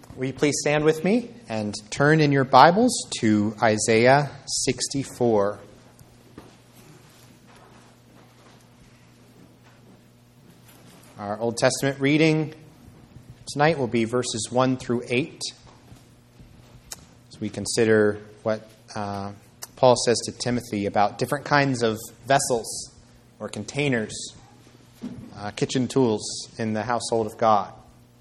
Will you please stand with me and turn in your Bibles to Isaiah 64. Our Old Testament reading tonight will be verses 1 through 8. As we consider what Paul says to Timothy about different kinds of vessels or containers, kitchen tools in the household of God.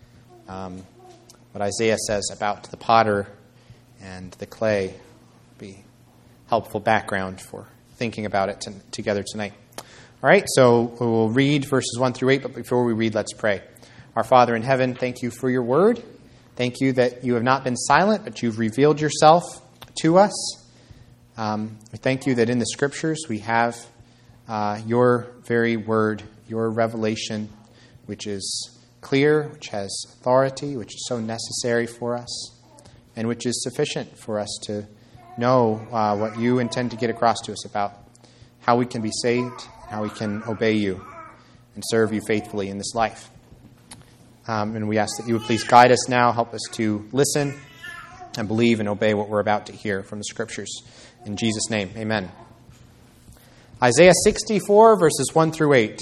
What Isaiah says about the potter and the clay will be helpful background for thinking about it together tonight. All right, so we'll read verses 1 through 8, but before we read, let's pray. Our Father in heaven, thank you for your word. Thank you that you have not been silent, but you've revealed yourself to us. We thank you that in the Scriptures we have your very word, your revelation, which is clear, which has authority, which is so necessary for us, and which is sufficient for us to know what you intend to get across to us about how we can be saved, how we can obey you and serve you faithfully in this life. And we ask that you would please guide us now, help us to listen and believe and obey what we're about to hear from the Scriptures. In Jesus' name, amen. Isaiah 64, verses 1 through 8.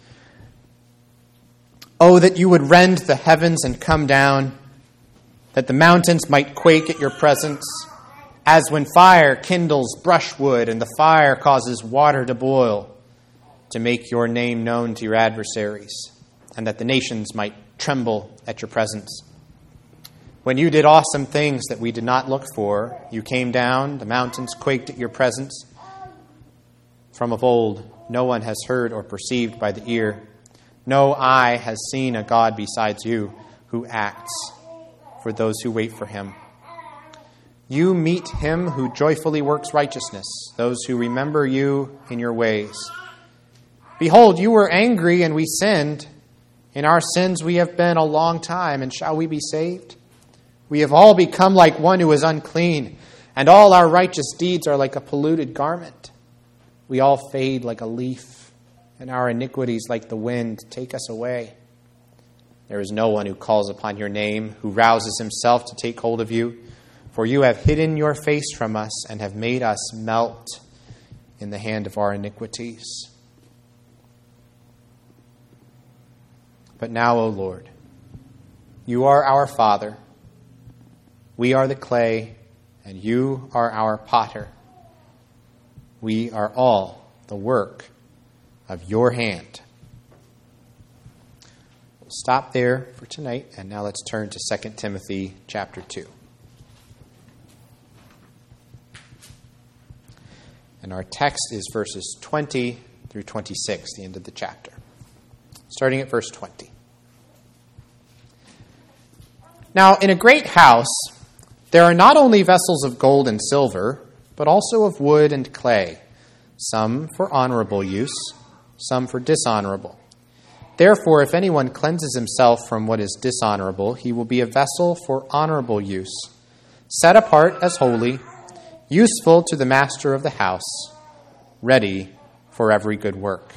Oh, that you would rend the heavens and come down, that the mountains might quake at your presence, as when fire kindles brushwood and the fire causes water to boil, to make your name known to your adversaries, and that the nations might tremble at your presence. When you did awesome things that we did not look for, you came down, the mountains quaked at your presence. From of old, no one has heard or perceived by the ear. No eye has seen a God besides you who acts for those who wait for him. You meet him who joyfully works righteousness, those who remember you in your ways. Behold, you were angry and we sinned. In our sins we have been a long time, and shall we be saved? We have all become like one who is unclean, and all our righteous deeds are like a polluted garment. We all fade like a leaf, and our iniquities like the wind take us away. There is no one who calls upon your name, who rouses himself to take hold of you. For you have hidden your face from us and have made us melt in the hand of our iniquities. But now, O Lord, you are our Father. We are the clay, and you are our potter. We are all the work of your hand. We'll stop there for tonight, and now let's turn to 2 Timothy chapter 2. And our text is verses 20 through 26, the end of the chapter. Starting at verse 20. Now, in a great house, there are not only vessels of gold and silver, but also of wood and clay, some for honorable use, some for dishonorable. Therefore, if anyone cleanses himself from what is dishonorable, he will be a vessel for honorable use, set apart as holy, useful to the master of the house, ready for every good work.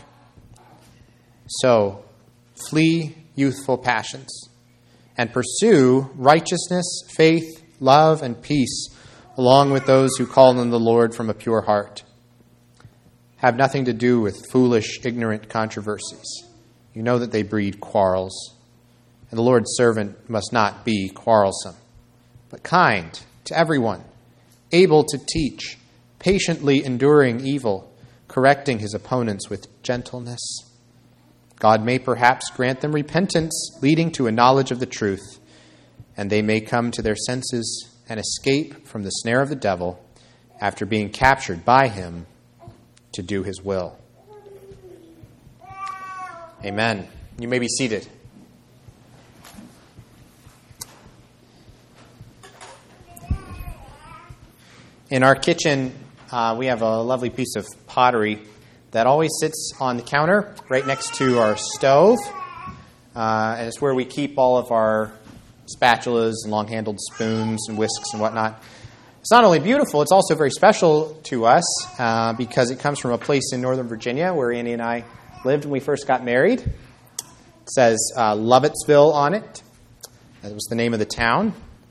So, flee youthful passions, and pursue righteousness, faith, love, and peace, along with those who call on the Lord from a pure heart. Have nothing to do with foolish, ignorant controversies. You know that they breed quarrels. And the Lord's servant must not be quarrelsome, but kind to everyone, able to teach, patiently enduring evil, correcting his opponents with gentleness. God may perhaps grant them repentance, leading to a knowledge of the truth, and they may come to their senses and escape from the snare of the devil after being captured by him to do his will. Amen. You may be seated. In our kitchen, we have a lovely piece of pottery that always sits on the counter right next to our stove. And it's where we keep all of our spatulas and long-handled spoons and whisks and whatnot. It's not only beautiful, it's also very special to us because it comes from a place in Northern Virginia where Annie and I lived when we first got married. It says Lovettsville on it. That was the name of the town.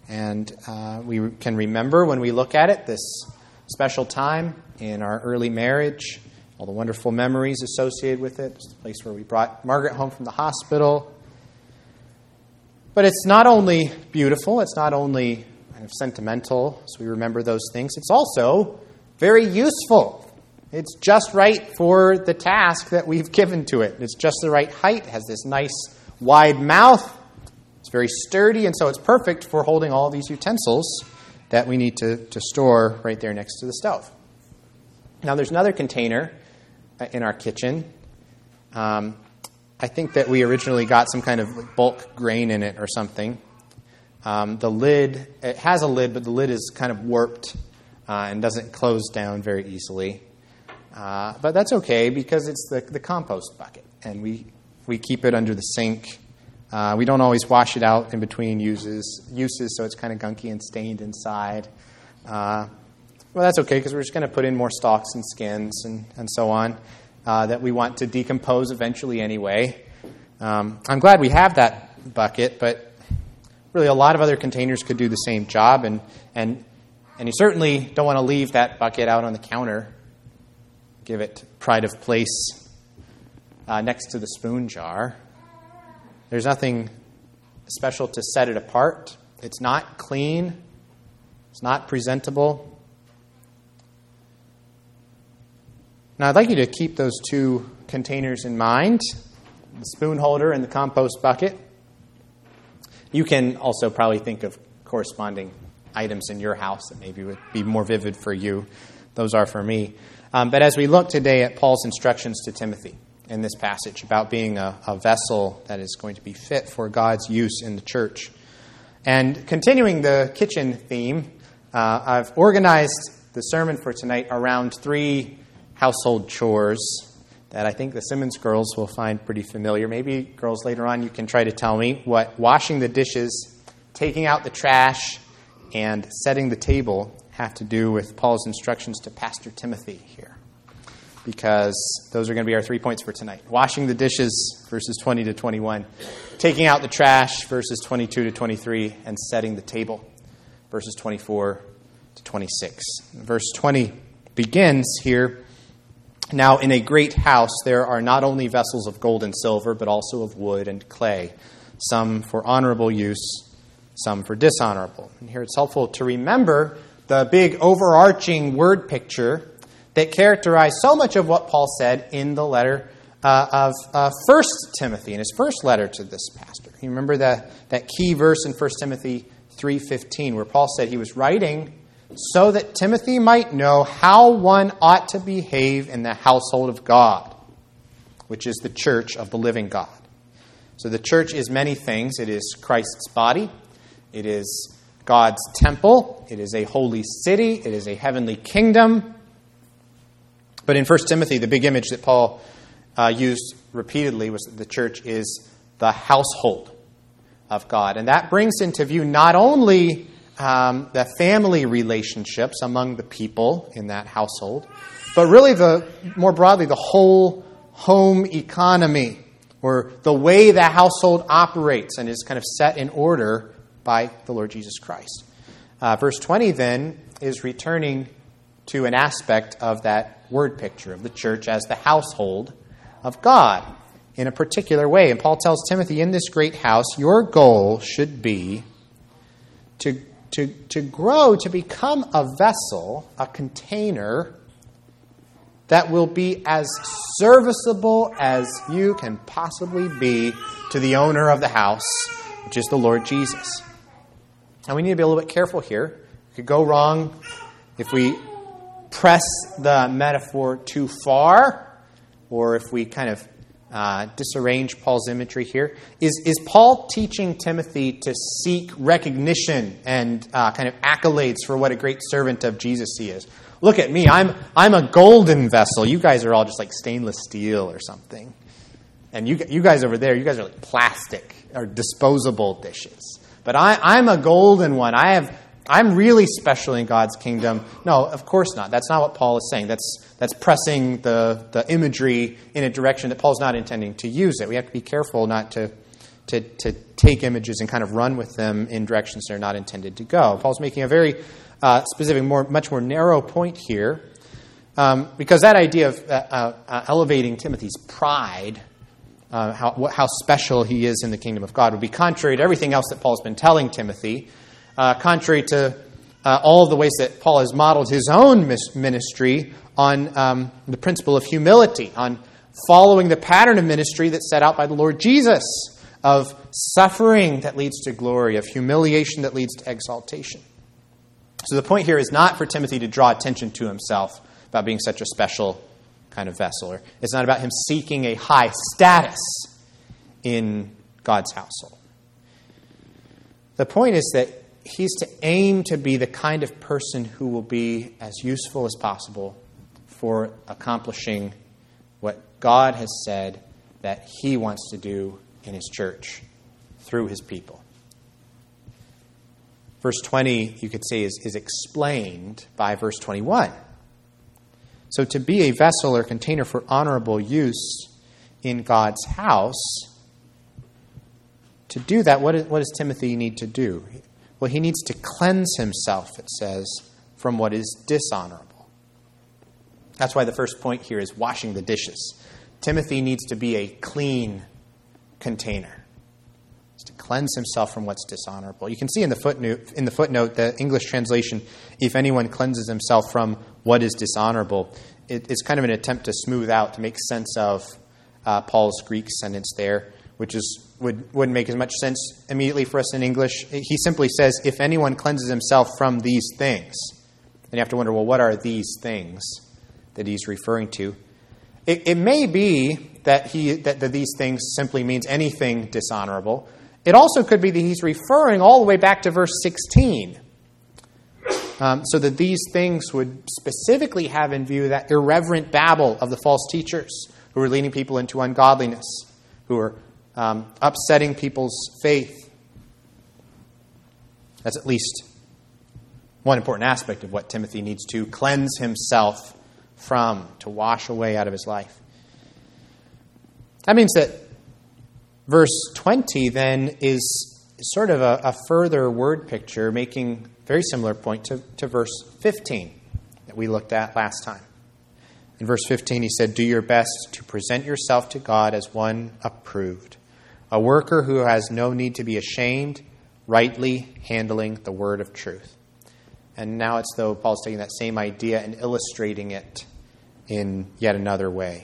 And we can remember when we look at it this special time in our early marriage, all the wonderful memories associated with it. It's the place where we brought Margaret home from the hospital. But it's not only beautiful, it's not only kind of sentimental as we remember those things, it's also very useful. It's just right for the task that we've given to it. It's just the right height, it has this nice wide mouth. It's very sturdy, and so it's perfect for holding all these utensils that we need to store right there next to the stove. Now, there's another container in our kitchen. I think that we originally got some kind of bulk grain in it or something. The lid, it has a lid, but the lid is kind of warped and doesn't close down very easily. But that's okay because it's the compost bucket, and we keep it under the sink. We don't always wash it out in between uses, so it's kind of gunky and stained inside. Well, that's okay because we're just going to put in more stalks and skins and so on that we want to decompose eventually anyway. I'm glad we have that bucket, but really a lot of other containers could do the same job, and you certainly don't want to leave that bucket out on the counter. Give it pride of place next to the spoon jar. There's nothing special to set it apart. It's not clean. It's not presentable. Now, I'd like you to keep those two containers in mind, the spoon holder and the compost bucket. You can also probably think of corresponding items in your house that maybe would be more vivid for you. Those are for me. But as we look today at Paul's instructions to Timothy in this passage about being a vessel that is going to be fit for God's use in the church, and continuing the kitchen theme, I've organized the sermon for tonight around 3 household chores that I think the Simmons girls will find pretty familiar. Maybe, girls, later on you can try to tell me what washing the dishes, taking out the trash, and setting the table have to do with Paul's instructions to Pastor Timothy here. Because those are going to be our 3 points for tonight. Washing the dishes, verses 20 to 21. Taking out the trash, verses 22 to 23. And setting the table, verses 24 to 26. Verse 20 begins here. Now, in a great house, there are not only vessels of gold and silver, but also of wood and clay, some for honorable use, some for dishonorable. And here it's helpful to remember the big overarching word picture that characterized so much of what Paul said in the letter of 1 Timothy, in his first letter to this pastor. You remember that key verse in 1 Timothy 3:15, where Paul said he was writing so that Timothy might know how one ought to behave in the household of God, which is the church of the living God. So the church is many things. It is Christ's body. It is God's temple. It is a holy city. It is a heavenly kingdom. But in 1 Timothy, the big image that Paul used repeatedly was that the church is the household of God. And that brings into view not only the family relationships among the people in that household, but really more broadly, the whole home economy, or the way the household operates and is kind of set in order by the Lord Jesus Christ. Verse 20 then is returning to an aspect of that word picture of the church as the household of God in a particular way. And Paul tells Timothy, in this great house, your goal should be to grow, to become a vessel, a container that will be as serviceable as you can possibly be to the owner of the house, which is the Lord Jesus. And we need to be a little bit careful here. It could go wrong if we press the metaphor too far, or if we kind of disarrange Paul's imagery here. Is Paul teaching Timothy to seek recognition and kind of accolades for what a great servant of Jesus he is? Look at me, I'm a golden vessel. You guys are all just like stainless steel or something. And you guys over there, you guys are like plastic or disposable dishes. But I'm a golden one. I'm really special in God's kingdom. No, of course not. That's not what Paul is saying. That's pressing the imagery in a direction that Paul's not intending to use it. We have to be careful not to to take images and kind of run with them in directions they're not intended to go. Paul's making a very specific, much more narrow point here, because that idea of elevating Timothy's pride, how special he is in the kingdom of God, would be contrary to everything else that Paul's been telling Timothy, contrary to all of the ways that Paul has modeled his own ministry on the principle of humility, on following the pattern of ministry that's set out by the Lord Jesus, of suffering that leads to glory, of humiliation that leads to exaltation. So the point here is not for Timothy to draw attention to himself about being such a special kind of vessel. Or it's not about him seeking a high status in God's household. The point is that he's to aim to be the kind of person who will be as useful as possible for accomplishing what God has said that he wants to do in his church through his people. Verse 20, you could say, is explained by verse 21. So to be a vessel or container for honorable use in God's house, to do that, what does Timothy need to do? Well, he needs to cleanse himself, it says, from what is dishonorable. That's why the first point here is washing the dishes. Timothy needs to be a clean container. It's to cleanse himself from what's dishonorable. You can see in the footnote, the English translation, if anyone cleanses himself from what is dishonorable, it's kind of an attempt to smooth out, to make sense of Paul's Greek sentence there, which wouldn't make as much sense immediately for us in English. He simply says, if anyone cleanses himself from these things. And you have to wonder, well, what are these things that he's referring to? It may be that these things simply means anything dishonorable. It also could be that he's referring all the way back to verse 16. So that these things would specifically have in view that irreverent babble of the false teachers who are leading people into ungodliness, who are upsetting people's faith. That's at least one important aspect of what Timothy needs to cleanse himself from, to wash away out of his life. That means that verse 20 then is sort of a further word picture, making a very similar point to verse 15 that we looked at last time. In verse 15 he said, "Do your best to present yourself to God as one approved, a worker who has no need to be ashamed, rightly handling the word of truth." And now it's though Paul's taking that same idea and illustrating it in yet another way.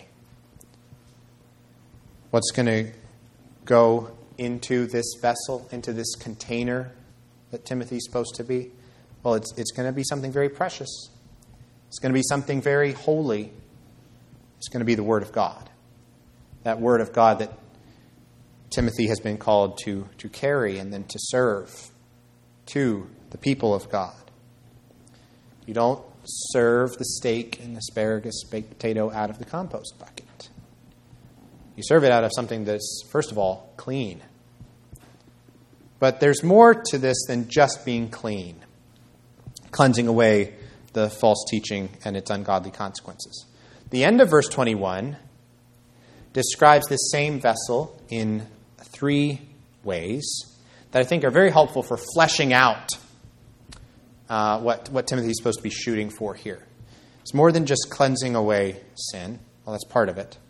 What's going to go into this vessel, into this container that Timothy's supposed to be? Well, it's going to be something very precious. It's going to be something very holy. It's going to be the Word of God. That Word of God that Timothy has been called to carry and then to serve to the people of God. You don't serve the steak and asparagus baked potato out of the compost bucket. You serve it out of something that's, first of all, clean. But there's more to this than just being clean, cleansing away the false teaching and its ungodly consequences. The end of verse 21 describes this same vessel in 3 ways that I think are very helpful for fleshing out what Timothy is supposed to be shooting for here. It's more than just cleansing away sin. Well, that's part of it.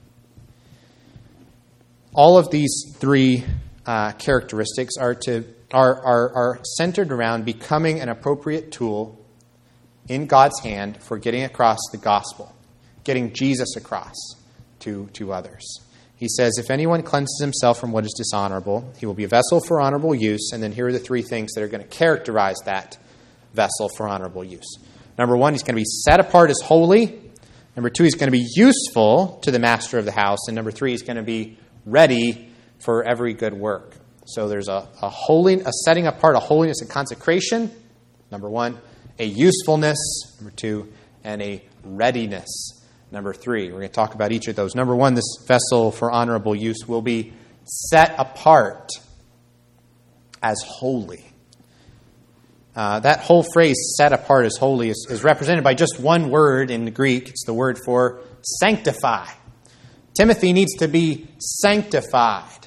All of these 3 characteristics are centered around becoming an appropriate tool in God's hand for getting across the gospel, getting Jesus across to others. He says, if anyone cleanses himself from what is dishonorable, he will be a vessel for honorable use. And then here are the 3 things that are going to characterize that vessel for honorable use. Number 1, he's going to be set apart as holy. Number 2, he's going to be useful to the master of the house. And number 3, he's going to be ready for every good work. So there's a setting apart, a holiness and consecration, number 1, a usefulness, number 2, and a readiness, number 3. We're going to talk about each of those. Number 1, this vessel for honorable use will be set apart as holy. That whole phrase, set apart as holy, is represented by just one word in the Greek. It's the word for sanctify. Timothy needs to be sanctified.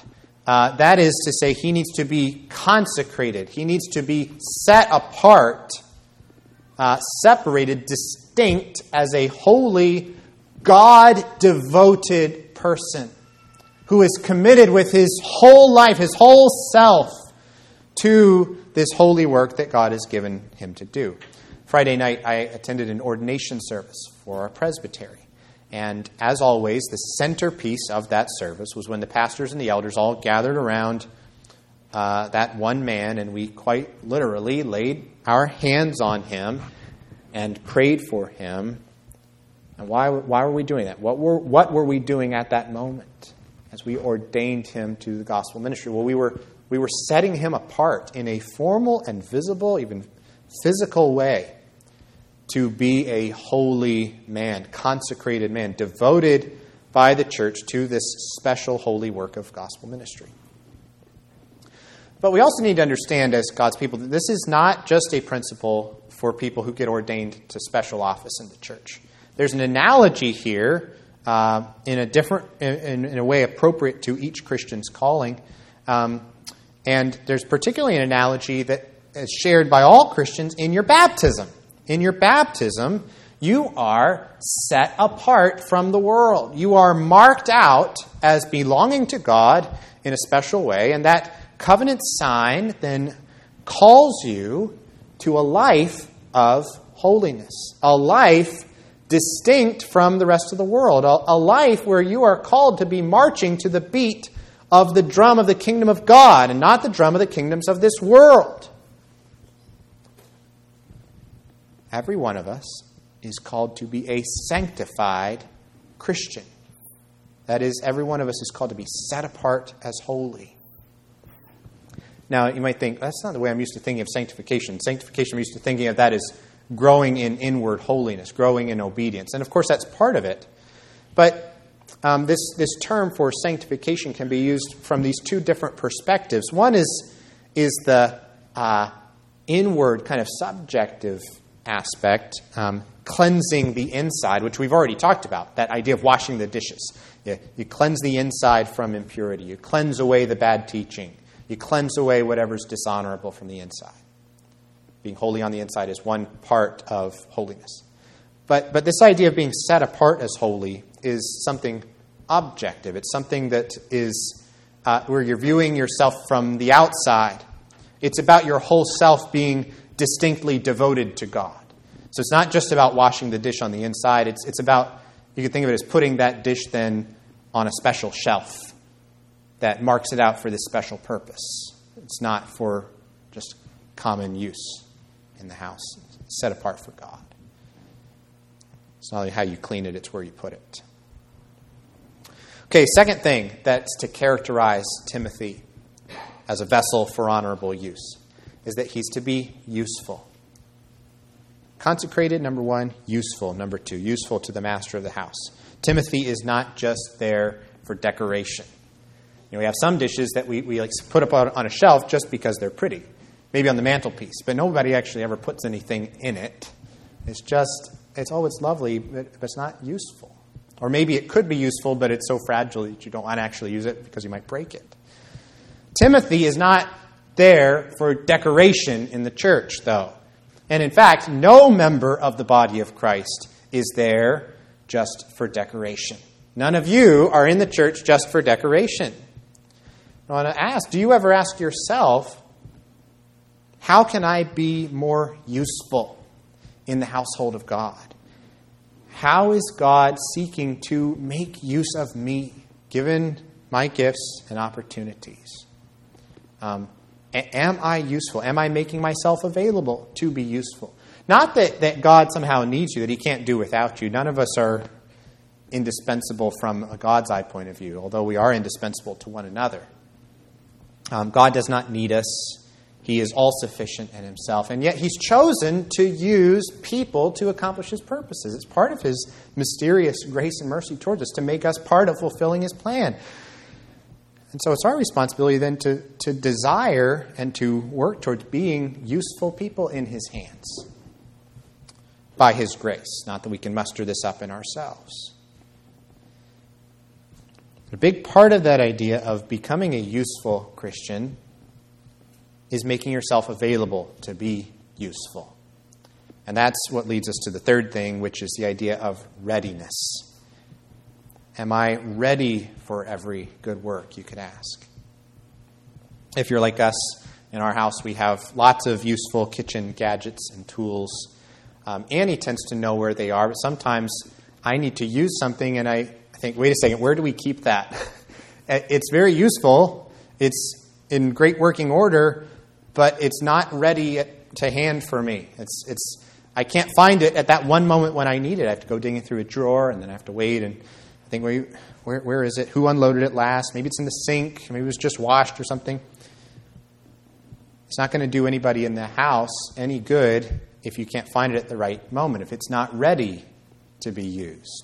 That is to say, he needs to be consecrated. He needs to be set apart, separated, distinct as a holy, God-devoted person who is committed with his whole life, his whole self, to this holy work that God has given him to do. Friday night, I attended an ordination service for our presbytery. And as always, the centerpiece of that service was when the pastors and the elders all gathered around that one man, and we quite literally laid our hands on him and prayed for him. And why were we doing that? What were we doing at that moment as we ordained him to the gospel ministry? Well, we were setting him apart in a formal and visible, even physical way, to be a holy man, consecrated man, devoted by the church to this special holy work of gospel ministry. But we also need to understand as God's people that this is not just a principle for people who get ordained to special office in the church. There's an analogy here in a way appropriate to each Christian's calling. And there's particularly an analogy that is shared by all Christians in your baptism. In your baptism, you are set apart from the world. You are marked out as belonging to God in a special way, and that covenant sign then calls you to a life of holiness, a life distinct from the rest of the world, a life where you are called to be marching to the beat of the drum of the kingdom of God and not the drum of the kingdoms of this world. Every one of us is called to be a sanctified Christian. That is, every one of us is called to be set apart as holy. Now, you might think, that's not the way I'm used to thinking of sanctification. Sanctification, I'm used to thinking of that as growing in inward holiness, growing in obedience. And of course, that's part of it. But this term for sanctification can be used from these two different perspectives. One is the inward kind of subjective aspect, cleansing the inside, which we've already talked about, that idea of washing the dishes. You cleanse the inside from impurity. You cleanse away the bad teaching. You cleanse away whatever's dishonorable from the inside. Being holy on the inside is one part of holiness. But this idea of being set apart as holy is something objective. It's something that is where you're viewing yourself from the outside. It's about your whole self being distinctly devoted to God. So it's not just about washing the dish on the inside. It's about, you can think of it as putting that dish then on a special shelf that marks it out for this special purpose. It's not for just common use in the house. It's set apart for God. It's not only how you clean it, it's where you put it. Okay, second thing that's to characterize Timothy as a vessel for honorable use is that he's to be useful. Consecrated, number one. Useful, number two. Useful to the master of the house. Timothy is not just there for decoration. We have some dishes that we like put up on a shelf just because they're pretty. Maybe on the mantelpiece, but nobody actually ever puts anything in it. It's lovely, but it's not useful. Or maybe it could be useful, but it's so fragile that you don't want to actually use it because you might break it. Timothy is not there for decoration in the church, though. And in fact, no member of the body of Christ is there just for decoration. None of you are in the church just for decoration. I want to ask, do you ever ask yourself, how can I be more useful in the household of God? How is God seeking to make use of me, given my gifts and opportunities? Am I useful? Am I making myself available to be useful? Not that God somehow needs you, that he can't do without you. None of us are indispensable from a God's eye point of view, although we are indispensable to one another. God does not need us. He is all-sufficient in himself. And yet he's chosen to use people to accomplish his purposes. It's part of his mysterious grace and mercy towards us to make us part of fulfilling his plan. And so it's our responsibility then to desire and to work towards being useful people in his hands by his grace. Not that we can muster this up in ourselves. A big part of that idea of becoming a useful Christian is making yourself available to be useful. And that's what leads us to the third thing, which is the idea of readiness. Am I ready for every good work, you could ask? If you're like us, in our house we have lots of useful kitchen gadgets and tools. Annie tends to know where they are, but sometimes I need to use something and I think, wait a second, where do we keep that? It's very useful. It's in great working order, but it's not ready to hand for me. I can't find it at that one moment when I need it. I have to go digging through a drawer, and then I have to wait and think, where is it? Who unloaded it last? Maybe it's in the sink. Maybe it was just washed or something. It's not going to do anybody in the house any good if you can't find it at the right moment, if it's not ready to be used.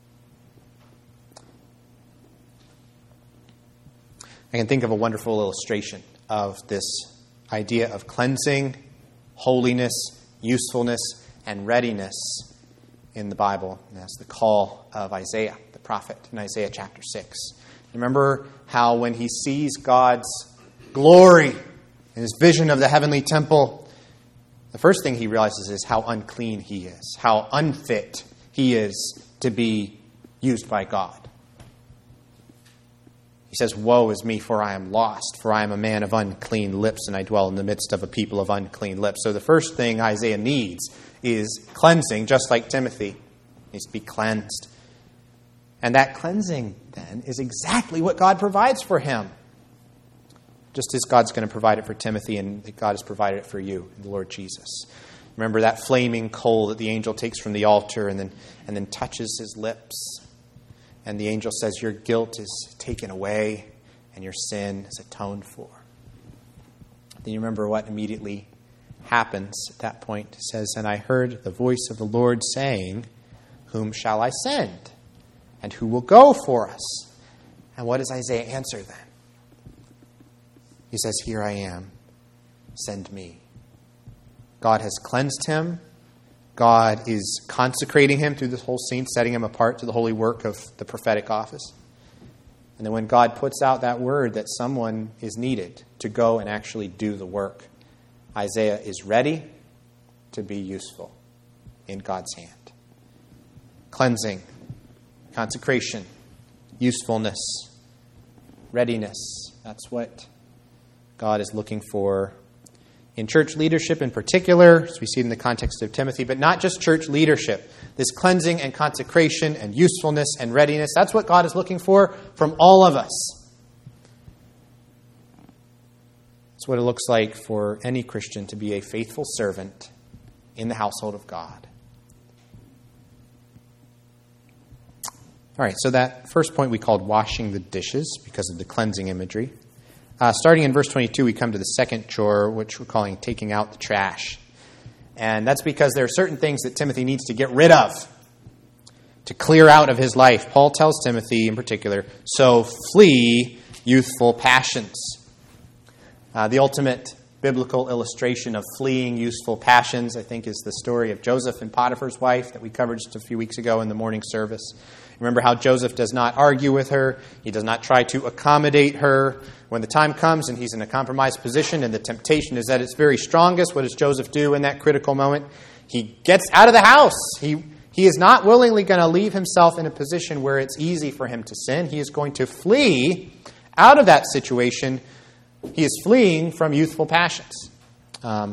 I can think of a wonderful illustration of this idea of cleansing, holiness, usefulness, and readiness in the Bible. And that's the call of Isaiah, the prophet, in Isaiah chapter 6. Remember how when he sees God's glory in his vision of the heavenly temple, the first thing he realizes is how unclean he is, how unfit he is to be used by God. He says, "Woe is me, for I am lost, for I am a man of unclean lips, and I dwell in the midst of a people of unclean lips." So the first thing Isaiah needs is cleansing, just like Timothy needs to be cleansed. And that cleansing, then, is exactly what God provides for him. Just as God's going to provide it for Timothy, and God has provided it for you in the Lord Jesus. Remember that flaming coal that the angel takes from the altar and then touches his lips. And the angel says, your guilt is taken away and your sin is atoned for. Then you remember what immediately happens at that point. It says, "And I heard the voice of the Lord saying, whom shall I send? And who will go for us?" And what does Isaiah answer then? He says, "Here I am, send me." God has cleansed him. God is consecrating him through this whole scene, setting him apart to the holy work of the prophetic office. And then when God puts out that word that someone is needed to go and actually do the work, Isaiah is ready to be useful in God's hand. Cleansing, consecration, usefulness, readiness. That's what God is looking for in church leadership in particular, as we see it in the context of Timothy, but not just church leadership. This cleansing and consecration and usefulness and readiness, that's what God is looking for from all of us. It's what it looks like for any Christian to be a faithful servant in the household of God. All right, so that first point we called washing the dishes because of the cleansing imagery. Starting in verse 22, we come to the second chore, which we're calling taking out the trash. And that's because there are certain things that Timothy needs to get rid of, to clear out of his life. Paul tells Timothy in particular, so flee youthful passions. The ultimate biblical illustration of fleeing youthful passions, I think, is the story of Joseph and Potiphar's wife that we covered just a few weeks ago in the morning service. Remember how Joseph does not argue with her. He does not try to accommodate her. When the time comes and he's in a compromised position and the temptation is at its very strongest, what does Joseph do in that critical moment? He gets out of the house. He is not willingly going to leave himself in a position where it's easy for him to sin. He is going to flee out of that situation. He is fleeing from youthful passions. At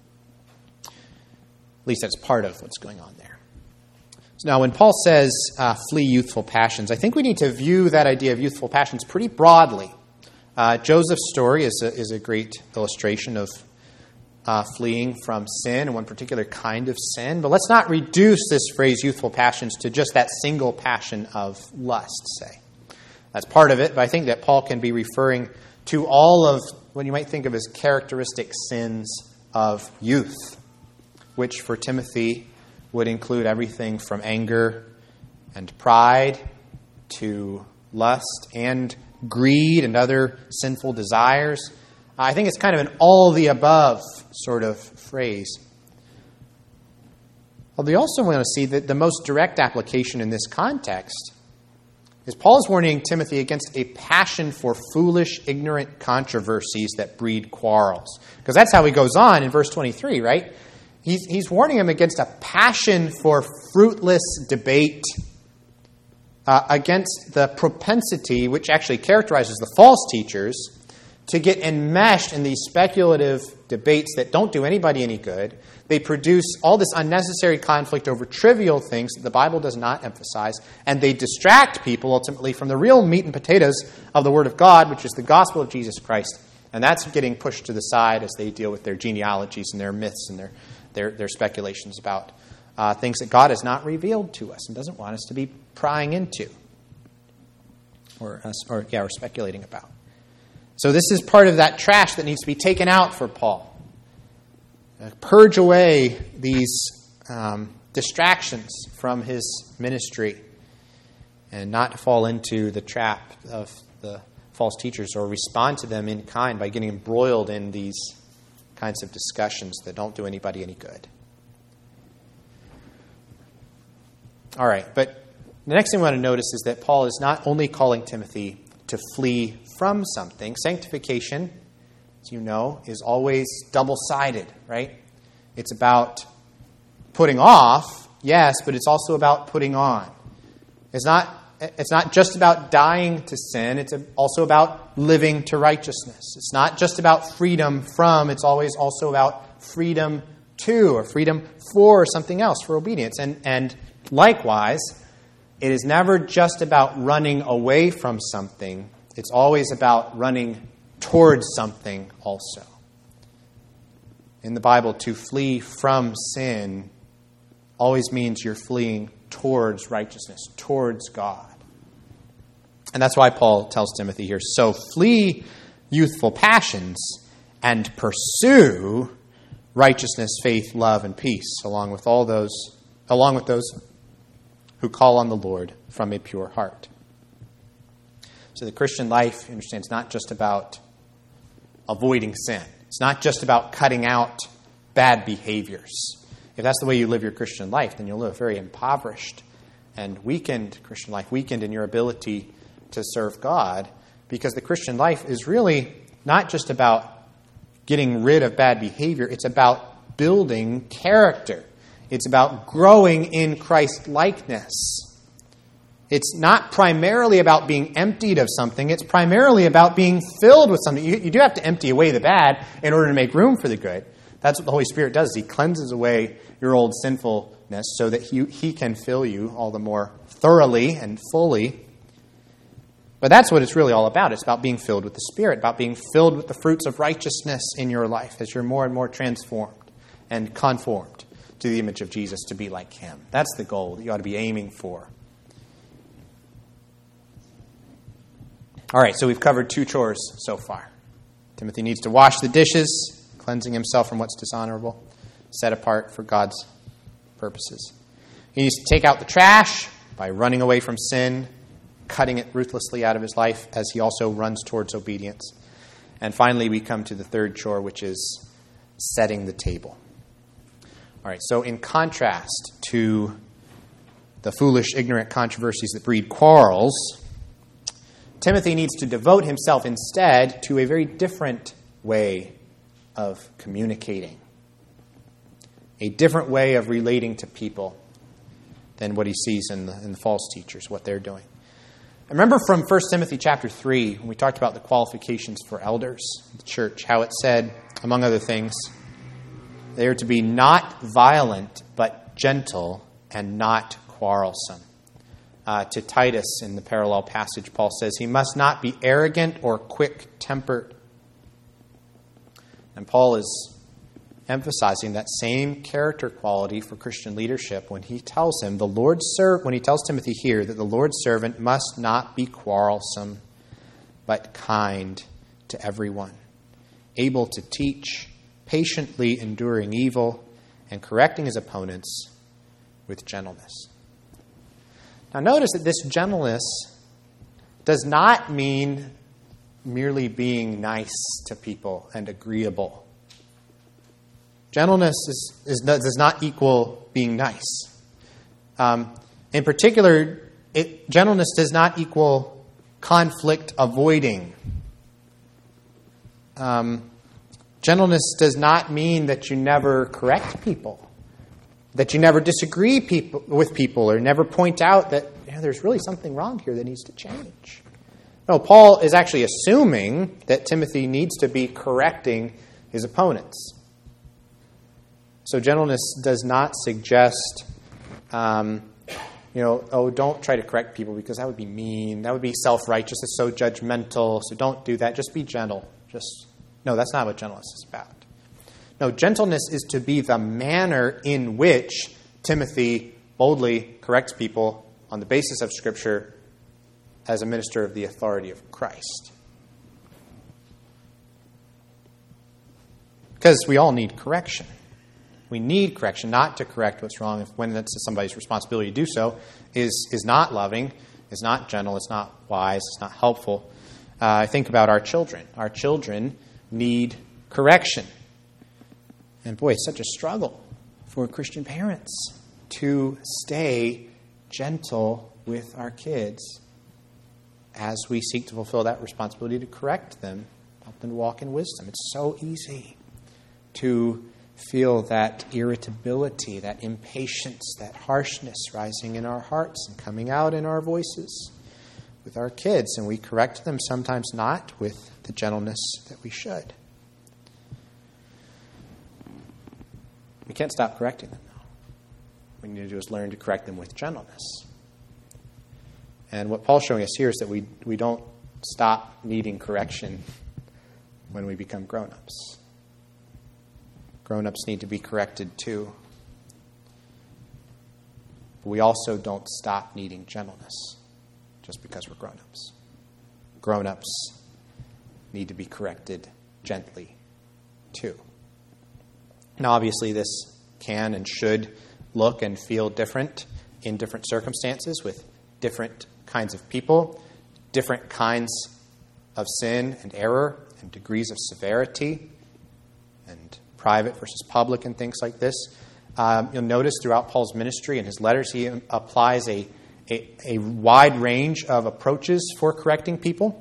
least that's part of what's going on there. So now, when Paul says flee youthful passions, I think we need to view that idea of youthful passions pretty broadly. Joseph's story is a great illustration of fleeing from sin, and one particular kind of sin. But let's not reduce this phrase youthful passions to just that single passion of lust, say. That's part of it, but I think that Paul can be referring to all of what you might think of as characteristic sins of youth, which for Timothy would include everything from anger and pride to lust and greed and other sinful desires. I think it's kind of an all-the-above sort of phrase. Well, we also want to see that the most direct application in this context is Paul is warning Timothy against a passion for foolish, ignorant controversies that breed quarrels. Because that's how he goes on in verse 23, right? He's warning him against a passion for fruitless debate, against the propensity, which actually characterizes the false teachers, to get enmeshed in these speculative debates that don't do anybody any good. They produce all this unnecessary conflict over trivial things that the Bible does not emphasize, and they distract people ultimately from the real meat and potatoes of the Word of God, which is the gospel of Jesus Christ. And that's getting pushed to the side as they deal with their genealogies and their myths and their speculations about things that God has not revealed to us and doesn't want us to be prying into or speculating about. So this is part of that trash that needs to be taken out for Paul. Purge away these distractions from his ministry and not fall into the trap of the false teachers or respond to them in kind by getting embroiled in these kinds of discussions that don't do anybody any good. All right, but the next thing we want to notice is that Paul is not only calling Timothy to flee from something. Sanctification, as you know, is always double-sided, right? It's about putting off, yes, but it's also about putting on. It's not just about dying to sin. It's also about living to righteousness. It's not just about freedom from. It's always also about freedom to or freedom for something else, for obedience. And likewise, it is never just about running away from something. It's always about running towards something also. In the Bible, to flee from sin always means you're fleeing towards righteousness, towards God. And that's why Paul tells Timothy here, so flee youthful passions and pursue righteousness, faith, love, and peace, along with those who call on the Lord from a pure heart. So the Christian life, you understand, is not just about avoiding sin. It's not just about cutting out bad behaviors. If that's the way you live your Christian life, then you'll live a very impoverished and weakened Christian life, weakened in your ability to serve God, because the Christian life is really not just about getting rid of bad behavior. It's about building character. It's about growing in Christ-likeness. It's not primarily about being emptied of something. It's primarily about being filled with something. You do have to empty away the bad in order to make room for the good. That's what the Holy Spirit does. He cleanses away your old sinfulness so that He can fill you all the more thoroughly and fully. But that's what it's really all about. It's about being filled with the Spirit, about being filled with the fruits of righteousness in your life as you're more and more transformed and conformed to the image of Jesus to be like Him. That's the goal that you ought to be aiming for. All right, so we've covered 2 chores so far. Timothy needs to wash the dishes, cleansing himself from what's dishonorable, set apart for God's purposes. He needs to take out the trash by running away from sin, cutting it ruthlessly out of his life as he also runs towards obedience. And finally, we come to the 3rd chore, which is setting the table. All right, so in contrast to the foolish, ignorant controversies that breed quarrels, Timothy needs to devote himself instead to a very different way of communicating, a different way of relating to people than what he sees in the false teachers, what they're doing. I remember from 1 Timothy chapter 3, when we talked about the qualifications for elders in the church, how it said, among other things, they are to be not violent, but gentle, and not quarrelsome. To Titus, in the parallel passage, Paul says, he must not be arrogant or quick-tempered. And Paul is emphasizing that same character quality for Christian leadership when he tells him when he tells Timothy here that the Lord's servant must not be quarrelsome, but kind to everyone, able to teach, patiently enduring evil, and correcting his opponents with gentleness. Now notice that this gentleness does not mean merely being nice to people and agreeable. Gentleness does not equal being nice. In particular, Gentleness does not equal conflict avoiding. Gentleness does not mean that you never correct people, that you never disagree with people, or never point out that there's really something wrong here that needs to change. No, Paul is actually assuming that Timothy needs to be correcting his opponents. So gentleness does not suggest, don't try to correct people because that would be mean. That would be self-righteous. It's so judgmental. So don't do that. Just be gentle. No, that's not what gentleness is about. No, gentleness is to be the manner in which Timothy boldly corrects people on the basis of Scripture as a minister of the authority of Christ. Because we all need correction. We need correction, not to correct what's wrong when that's somebody's responsibility to do so, is not loving, is not gentle, it's not wise, it's not helpful. I think about our children. Our children need correction. And boy, it's such a struggle for Christian parents to stay gentle with our kids as we seek to fulfill that responsibility to correct them, help them to walk in wisdom. It's so easy to feel that irritability, that impatience, that harshness rising in our hearts and coming out in our voices with our kids. And we correct them, sometimes not with the gentleness that we should. We can't stop correcting them, though. What we need to do is learn to correct them with gentleness. And what Paul's showing us here is that we don't stop needing correction when we become grown-ups. Grown-ups need to be corrected too. But we also don't stop needing gentleness just because we're grown-ups. Grown-ups need to be corrected gently too. Now, obviously, this can and should look and feel different in different circumstances with different kinds of people, different kinds of sin and error and degrees of severity and private versus public and things like this. You'll notice throughout Paul's ministry and his letters, he applies a wide range of approaches for correcting people.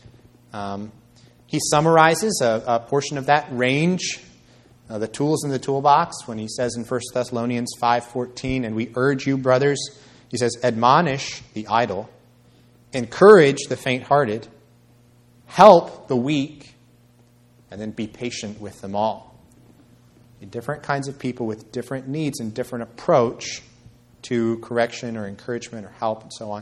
He summarizes a portion of that range, the tools in the toolbox, when he says in 1 Thessalonians 5:14, and we urge you, brothers, he says, admonish the idle, encourage the faint-hearted, help the weak, and then be patient with them all. Different kinds of people with different needs and different approach to correction or encouragement or help and so on.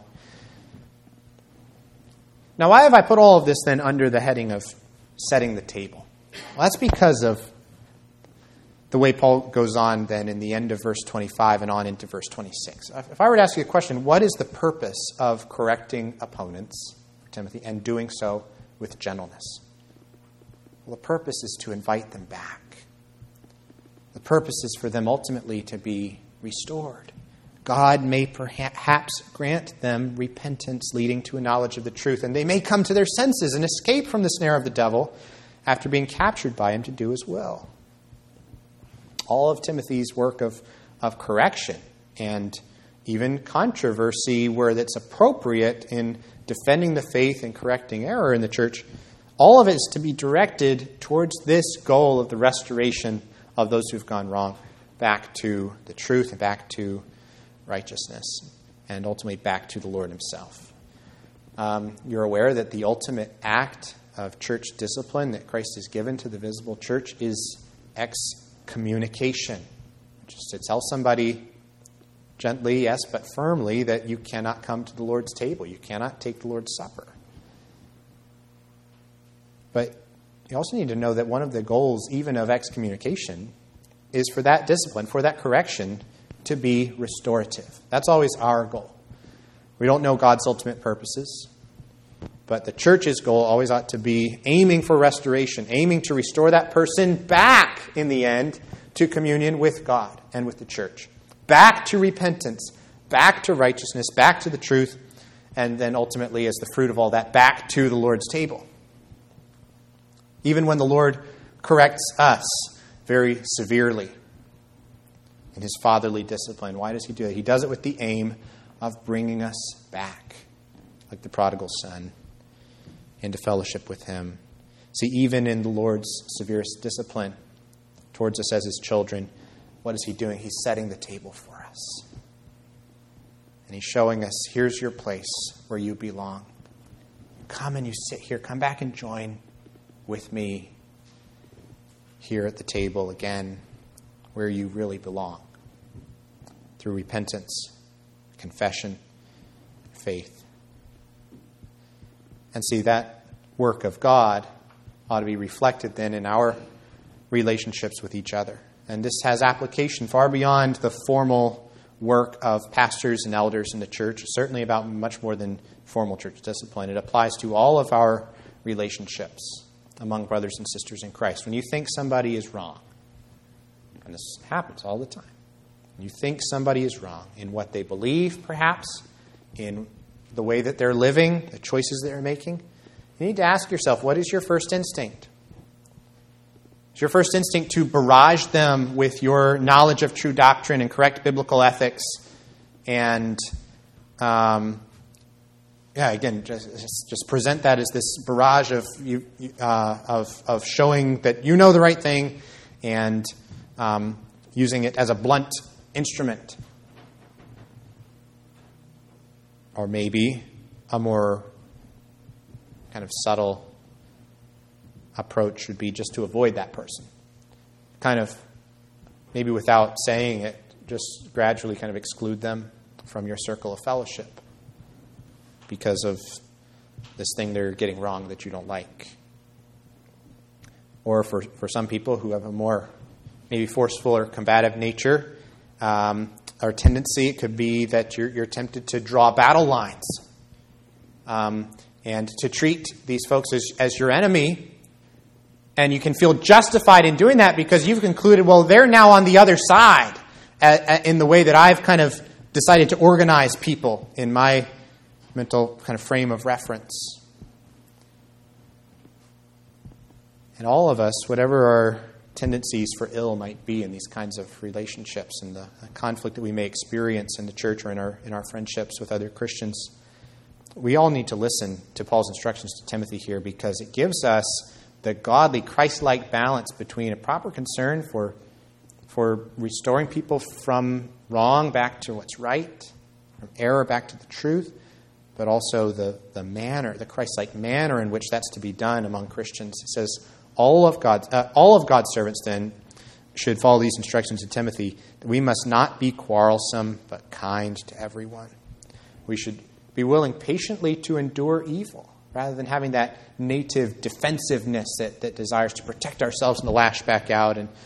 Now, why have I put all of this then under the heading of setting the table? Well, that's because of the way Paul goes on then in the end of verse 25 and on into verse 26. If I were to ask you a question, what is the purpose of correcting opponents, Timothy, and doing so with gentleness? Well, the purpose is to invite them back. The purpose is for them ultimately to be restored. God may perhaps grant them repentance leading to a knowledge of the truth, and they may come to their senses and escape from the snare of the devil after being captured by him to do his will. All of Timothy's work of correction and even controversy where that's appropriate in defending the faith and correcting error in the church, all of it is to be directed towards this goal of the restoration of those who've gone wrong back to the truth and back to righteousness and ultimately back to the Lord himself. You're aware that the ultimate act of church discipline that Christ has given to the visible church is excommunication, which is to tell somebody gently, yes, but firmly that you cannot come to the Lord's table. You cannot take the Lord's Supper. But you also need to know that one of the goals even of excommunication is for that discipline, for that correction, to be restorative. That's always our goal. We don't know God's ultimate purposes, but the church's goal always ought to be aiming for restoration, aiming to restore that person back in the end to communion with God and with the church. Back to repentance, back to righteousness, back to the truth, and then ultimately as the fruit of all that, back to the Lord's table. Even when the Lord corrects us very severely in his fatherly discipline. Why does he do it? He does it with the aim of bringing us back, like the prodigal son, into fellowship with him. See, even in the Lord's severest discipline towards us as his children, what is he doing? He's setting the table for us. And he's showing us, here's your place where you belong. Come and you sit here. Come back and join with me here at the table again, where you really belong, through repentance, confession, faith. And see, that work of God ought to be reflected then in our relationships with each other. And this has application far beyond the formal work of pastors and elders in the church. It's certainly about much more than formal church discipline. It applies to all of our relationships among brothers and sisters in Christ. When you think somebody is wrong, and this happens all the time, when you think somebody is wrong in what they believe, perhaps, in the way that they're living, the choices that they're making, you need to ask yourself, what is your first instinct? Is your first instinct to barrage them with your knowledge of true doctrine and correct biblical ethics and just present that as this barrage of showing that you know the right thing and using it as a blunt instrument? Or maybe a more kind of subtle approach would be just to avoid that person. Kind of, maybe without saying it, just gradually kind of exclude them from your circle of fellowship because of this thing they're getting wrong that you don't like. Or for some people who have a more maybe forceful or combative nature, or tendency, it could be that you're tempted to draw battle lines and to treat these folks as your enemy. And you can feel justified in doing that because you've concluded, well, they're now on the other side in the way that I've kind of decided to organize people in my mental kind of frame of reference. And all of us, whatever our tendencies for ill might be in these kinds of relationships and the conflict that we may experience in the church or in our friendships with other Christians, we all need to listen to Paul's instructions to Timothy here because it gives us the godly, Christ-like balance between a proper concern for restoring people from wrong back to what's right, from error back to the truth, but also the manner, the Christ-like manner in which that's to be done among Christians. It says, all of God's servants then should follow these instructions to Timothy, that we must not be quarrelsome, but kind to everyone. We should be willing patiently to endure evil, rather than having that native defensiveness that desires to protect ourselves and to lash back out. And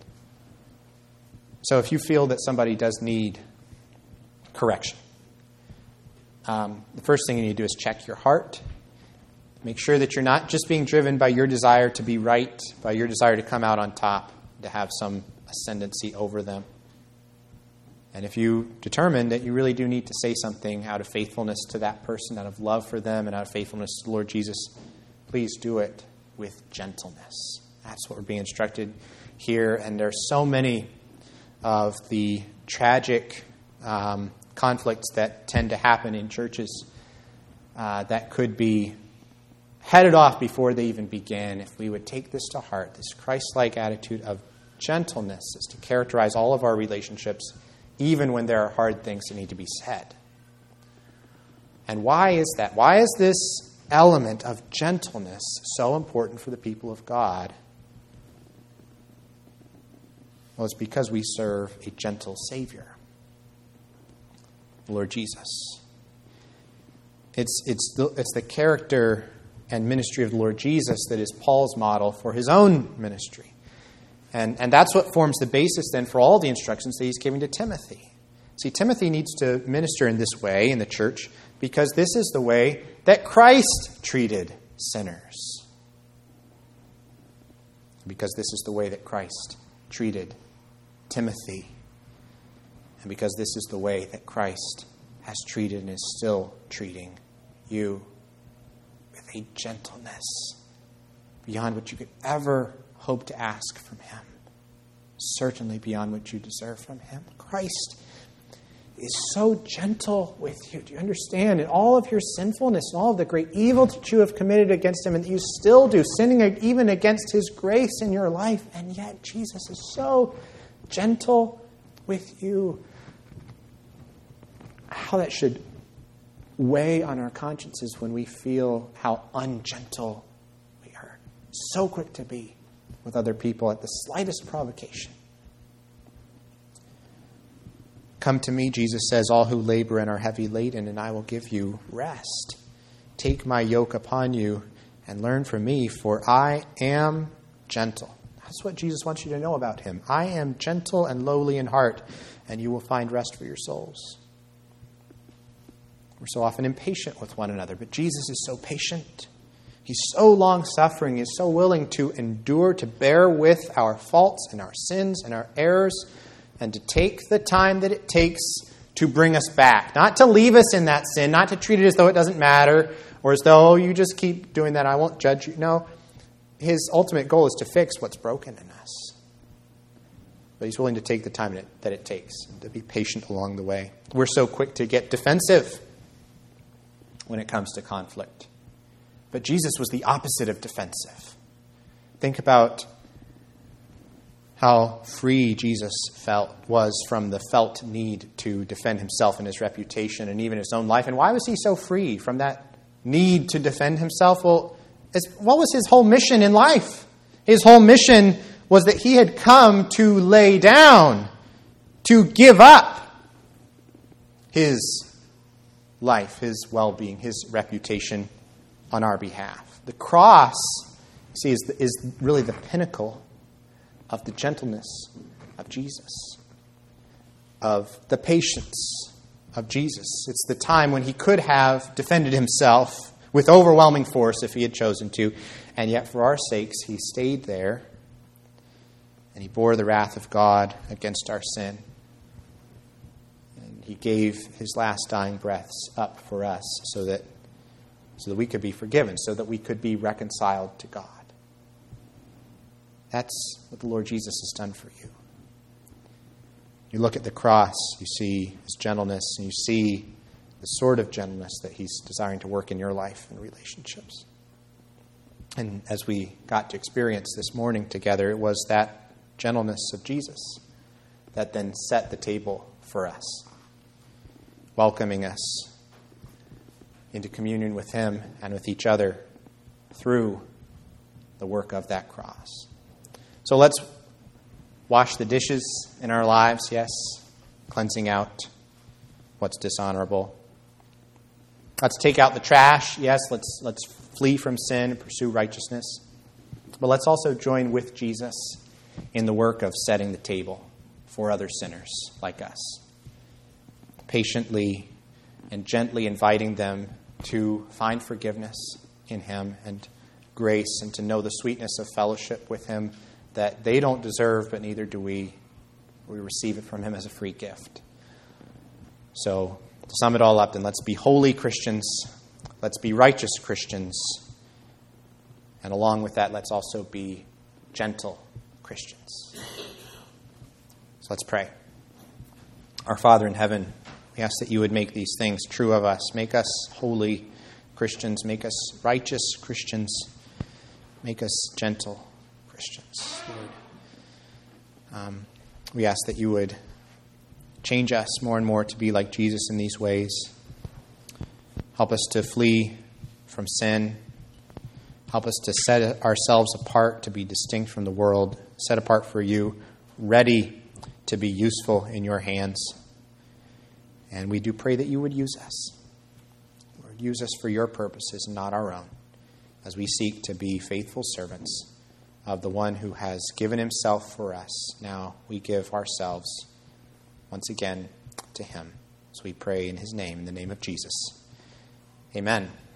so if you feel that somebody does need correction, the first thing you need to do is check your heart. Make sure that you're not just being driven by your desire to be right, by your desire to come out on top, to have some ascendancy over them. And if you determine that you really do need to say something out of faithfulness to that person, out of love for them, and out of faithfulness to the Lord Jesus, please do it with gentleness. That's what we're being instructed here. And there's so many of the tragic conflicts that tend to happen in churches that could be headed off before they even begin if we would take this to heart. This Christ-like attitude of gentleness is to characterize all of our relationships, even when there are hard things that need to be said. And why is that? Why is this element of gentleness so important for the people of God? Well, it's because we serve a gentle Savior, the Lord Jesus. It's the character and ministry of the Lord Jesus that is Paul's model for his own ministry. And that's what forms the basis then for all the instructions that he's giving to Timothy. See, Timothy needs to minister in this way in the church because this is the way that Christ treated sinners. Because this is the way that Christ treated Timothy. And because this is the way that Christ has treated and is still treating you with a gentleness beyond what you could ever hope to ask from him. Certainly beyond what you deserve from him. Christ is so gentle with you. Do you understand? In all of your sinfulness and all of the great evil that you have committed against him and that you still do, sinning even against his grace in your life, and yet Jesus is so gentle with you. How that should weigh on our consciences when we feel how ungentle we are. So quick to be with other people at the slightest provocation. Come to me, Jesus says, all who labor and are heavy laden, and I will give you rest. Take my yoke upon you and learn from me, for I am gentle. That's what Jesus wants you to know about him. I am gentle and lowly in heart, and you will find rest for your souls. We're so often impatient with one another, but Jesus is so patient. He's so long-suffering. He's so willing to endure, to bear with our faults and our sins and our errors, and to take the time that it takes to bring us back. Not to leave us in that sin, not to treat it as though it doesn't matter, or as though you just keep doing that, I won't judge you. No, his ultimate goal is to fix what's broken in us. But he's willing to take the time that it takes, and to be patient along the way. We're so quick to get defensive when it comes to conflict. But Jesus was the opposite of defensive. Think about how free Jesus was from the felt need to defend himself and his reputation and even his own life. And why was he so free from that need to defend himself? Well, what was his whole mission in life? His whole mission was that he had come to lay down, to give up his life, his well-being, his reputation on our behalf. The cross, you see, is really the pinnacle of the gentleness of Jesus, of the patience of Jesus. It's the time when he could have defended himself with overwhelming force if he had chosen to, and yet for our sakes he stayed there and he bore the wrath of God against our sin. And he gave his last dying breaths up for us so that we could be forgiven, so that we could be reconciled to God. That's what the Lord Jesus has done for you. You look at the cross, you see his gentleness, and you see the sort of gentleness that he's desiring to work in your life and relationships. And as we got to experience this morning together, it was that gentleness of Jesus that then set the table for us, welcoming us into communion with him and with each other through the work of that cross. So let's wash the dishes in our lives, yes, cleansing out what's dishonorable. Let's take out the trash, yes, let's flee from sin and pursue righteousness. But let's also join with Jesus in the work of setting the table for other sinners like us, patiently and gently inviting them to find forgiveness in him and grace, and to know the sweetness of fellowship with him that they don't deserve, but neither do we. We receive it from him as a free gift. So, to sum it all up, then, let's be holy Christians. Let's be righteous Christians. And along with that, let's also be gentle Christians. So let's pray. Our Father in heaven, we ask that you would make these things true of us. Make us holy Christians. Make us righteous Christians. Make us gentle Christians, Lord. We ask that you would change us more and more to be like Jesus in these ways. Help us to flee from sin. Help us to set ourselves apart, to be distinct from the world, set apart for you, ready to be useful in your hands. And we do pray that you would use us. Lord, use us for your purposes and not our own, as we seek to be faithful servants of the one who has given himself for us. Now we give ourselves once again to him. So we pray in his name, in the name of Jesus. Amen.